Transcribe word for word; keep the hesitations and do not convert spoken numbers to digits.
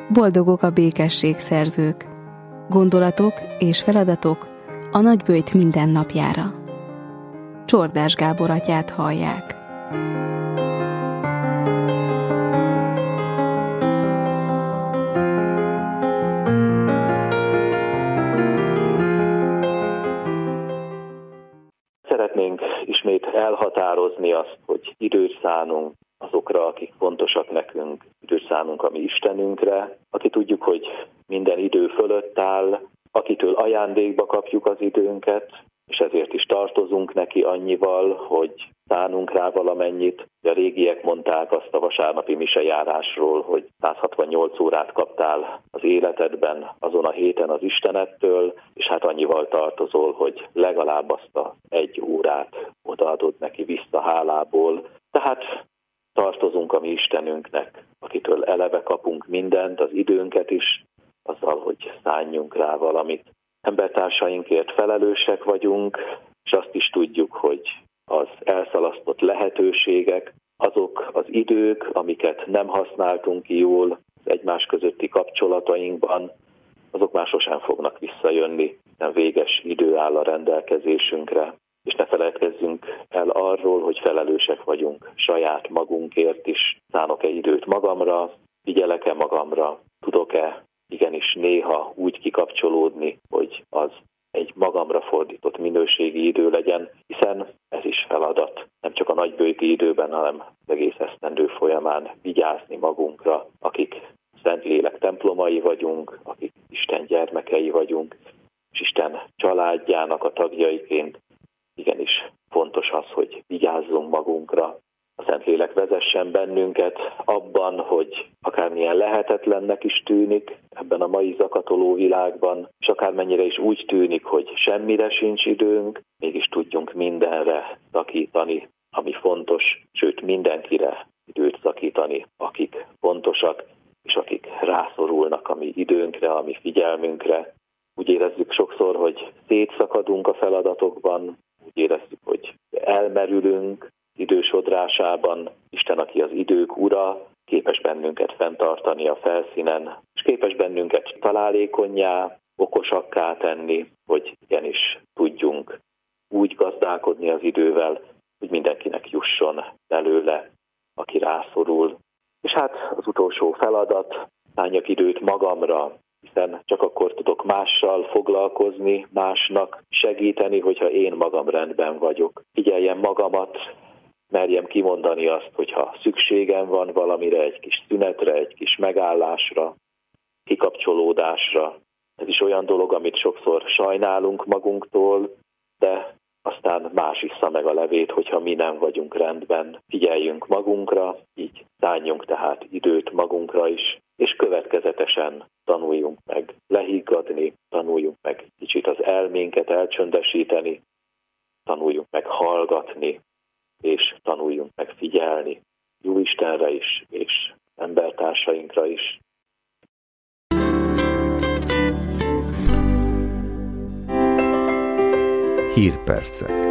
Boldogok a békességszerzők. Gondolatok és feladatok a nagyböjt mindennapjára. Csordás Gábor atyát hallják. Szeretnénk ismét elhatározni azt, hogy időt szánunk azokra, akik fontosak nekünk, időt szánunk a mi Istenünkre, aki tudjuk, hogy minden idő fölött áll, akitől ajándékba kapjuk az időnket, és ezért is tartozunk neki annyival, hogy szánunk rá valamennyit. A régiek mondták azt a vasárnapi misejárásról, hogy száz hatvannyolc órát kaptál az életedben azon a héten az Istenettől, és hát annyival tartozol, hogy legalább azt a egy órát odaadod neki vissza hálából. Tehát tartozunk a mi Istenünknek, akitől eleve kapunk mindent, az időnket is, azzal, hogy szánjunk rá valamit. Embertársainkért felelősek vagyunk, és azt is tudjuk, hogy az elszalasztott lehetőségek, azok az idők, amiket nem használtunk ki jól az egymás közötti kapcsolatainkban, azok már sosem fognak visszajönni, nem véges idő áll a rendelkezésünkre. És ne feledkezzünk el arról, hogy felelősek vagyunk saját magunkért is. Szánok-e időt magamra, figyelek-e magamra, tudok-e igenis néha úgy kikapcsolódni, hogy az egy magamra fordított minőségi idő legyen, hiszen ez is feladat. Nem csak a nagyböjti időben, hanem az egész esztendő folyamán vigyázni magunkra, akik Szentlélek templomai vagyunk, akik Isten gyermekei vagyunk, és Isten családjának a tagjaiként igenis fontos az, hogy vigyázzunk magunkra. A Szentlélek vezessen bennünket abban, hogy akármilyen lehetetlennek is tűnik ebben a mai zakatoló világban, és akármennyire is úgy tűnik, hogy semmire sincs időnk, mégis tudjunk mindenre szakítani, ami fontos, sőt mindenkire időt szakítani, akik fontosak, és akik rászorulnak a mi időnkre, a mi figyelmünkre. Úgy érezzük sokszor, hogy szétszakadunk a feladatokban, úgy érezzük, hogy elmerülünk idősodrásában. Isten, aki az idők ura, képes bennünket fenntartani a felszínen, és képes bennünket találékonnyá, okosakká tenni, hogy igenis tudjunk úgy gazdálkodni az idővel, hogy mindenkinek jusson belőle, aki rászorul. És hát az utolsó feladat, szánjak időt magamra, hiszen csak akkor tudok mással foglalkozni, másnak segíteni, hogyha én magam rendben vagyok. Figyeljem magamat, merjem kimondani azt, hogyha szükségem van valamire, egy kis szünetre, egy kis megállásra, kikapcsolódásra. Ez is olyan dolog, amit sokszor sajnálunk magunktól, de aztán más issza meg a levét, hogyha mi nem vagyunk rendben. Figyeljünk magunkra, így szálljunk tehát időt magunkra is, és következetesen tanuljunk meg lehiggadni, tanuljunk meg kicsit az elménket elcsöndesíteni, tanuljunk meg hallgatni, és tanuljunk meg figyelni Jóistenre is, és embertársainkra is. Hírpercek.